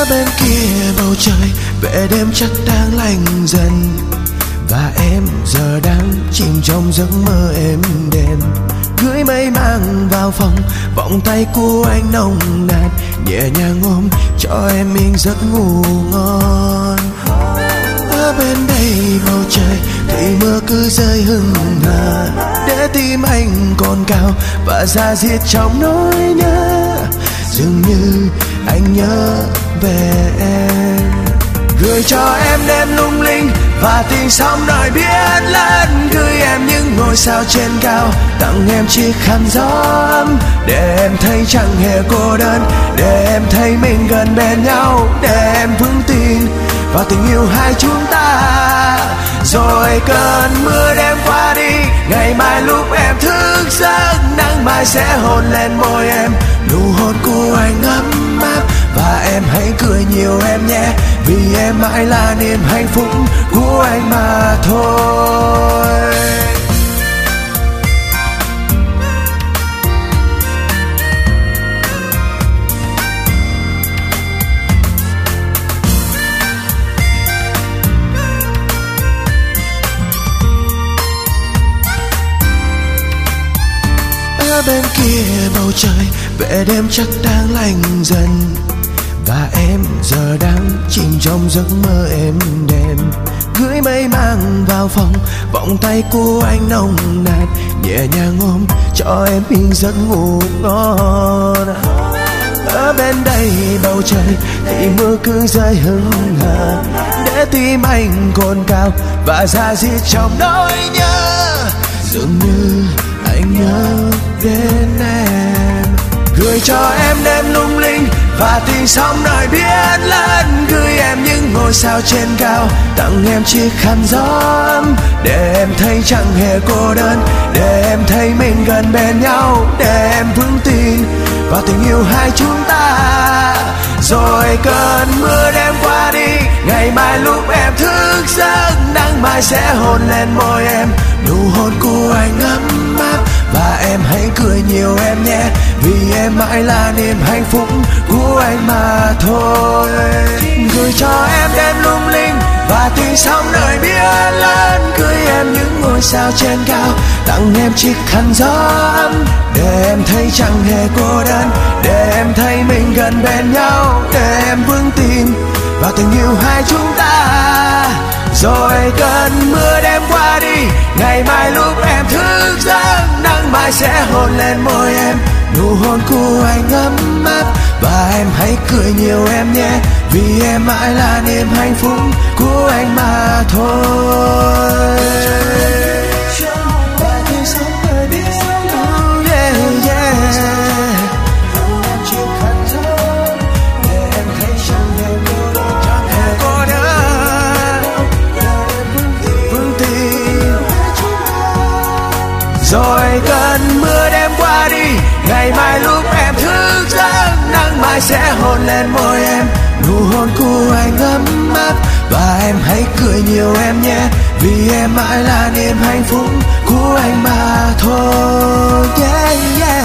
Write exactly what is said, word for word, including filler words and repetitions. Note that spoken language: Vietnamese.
bên kia bầu trời vẻ đêm chắc đang lạnh dần, và em giờ đang chìm trong giấc mơ êm đềm. Gửi mây mang vào phòng, vòng tay của anh nồng nàn nhẹ nhàng ôm cho em yên giấc ngủ ngon. Ở bên đây bầu trời thì mưa cứ rơi hừng hờ, để tim anh còn cao và da diết trong nỗi nhớ. Dường như anh nhớ về em, gửi cho em đêm lung linh và tình sóng nổi biết lớn. Gửi em những ngôi sao trên cao, tặng em chiếc khăn gió ấm, để em thấy chẳng hề cô đơn, để em thấy mình gần bên nhau, để em vững tin vào tình yêu hai chúng ta. Rồi cơn mưa đêm qua đi, ngày mai lúc em thức giấc, nắng mai sẽ hôn lên môi em, nụ hôn của anh ấm áp. Và em hãy cười nhiều em nhé, vì em mãi là niềm hạnh phúc của anh mà thôi. Ở bên kia bầu trời vẻ đêm chắc đang lạnh dần, và em giờ đang chìm trong giấc mơ êm đềm. Gửi mây mang vào phòng, vòng tay của anh nồng nàn nhẹ nhàng ôm cho em yên giấc ngủ ngon. Ở bên đây bầu trời thì mưa cứ rơi hừng hờ, để tim anh cồn cào và da diết trong nỗi nhớ. Dường như anh nhớ đến em, gửi cho em đêm lung linh và tình sóng nổi biết lớn. Gửi em những ngôi sao trên cao, tặng em chiếc khăn gió ấm, để em thấy chẳng hề cô đơn, để em thấy mình gần bên nhau, để em vững tin vào tình yêu hai chúng ta. Rồi cơn mưa đêm qua đi, ngày mai lúc em thức giấc, nắng mai sẽ hôn lên môi em, nụ hôn của anh ấm áp. Và em hãy cười nhiều em nhé, vì em mãi là niềm hạnh phúc của anh mà thôi. Gửi cho em đêm lung linh và tình sóng nổi biết lớn. Gửi em những ngôi sao trên cao, tặng em chiếc khăn gió ấm, để em thấy chẳng hề cô đơn, để em thấy mình gần bên nhau, để em vững tin vào tình yêu hai chúng ta. Rồi cơn mưa đêm qua đi, ngày mai lúc em thức giấc, nắng mai sẽ hôn lên môi em, nụ hôn của anh ấm áp. Và em hãy cười nhiều em nhé, vì em mãi là niềm hạnh phúc của anh mà thôi. Rồi cơn mưa đêm qua đi, ngày mai lúc em thức giấc, nắng mai sẽ hôn lên môi em, nụ hôn của anh ấm áp. Và em hãy cười nhiều em nhé, vì em mãi là niềm hạnh phúc của anh mà thôi. Yeah, yeah.